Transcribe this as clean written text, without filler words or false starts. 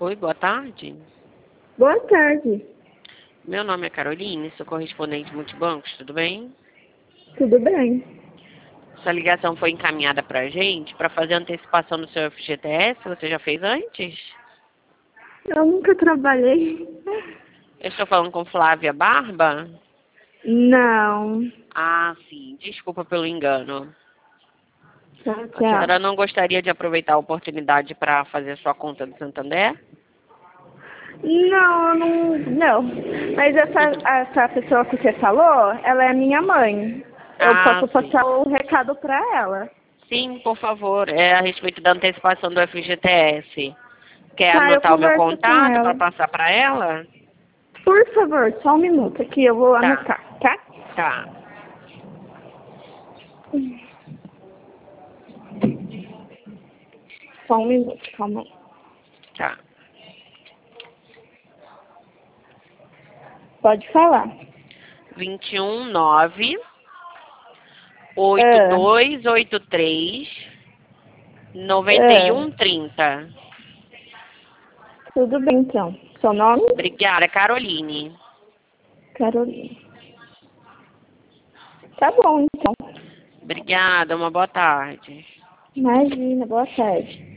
Oi, boa tarde. Boa tarde. Meu nome é Caroline, sou correspondente multibancos, tudo bem? Tudo bem? Sua ligação foi encaminhada para a gente para fazer a antecipação do seu FGTS. Você já fez antes? Eu nunca trabalhei. Eu estou falando com Flávia Barba? Não. Ah, sim. Desculpa pelo engano. Tchau, A senhora tchau. não gostaria de aproveitar a oportunidade para fazer sua conta do Santander? Não, eu não. Mas essa pessoa que você falou, ela é minha mãe. Eu Ah, posso sim. passar o recado para ela. Sim, por favor. É a respeito da antecipação do FGTS. Quer Tá, eu anotar o meu converso com contato para ela. passar para ela? Por favor, só um minuto aqui, eu vou Tá, anotar, tá? tá, Só um minuto, calma aí. tá. Pode falar. 219 Ah, 8283 ah, 9130. tudo bem então. Seu nome? Obrigada, Caroline. Carolina. Tá bom então. Obrigada, uma boa tarde. Imagina, boa tarde.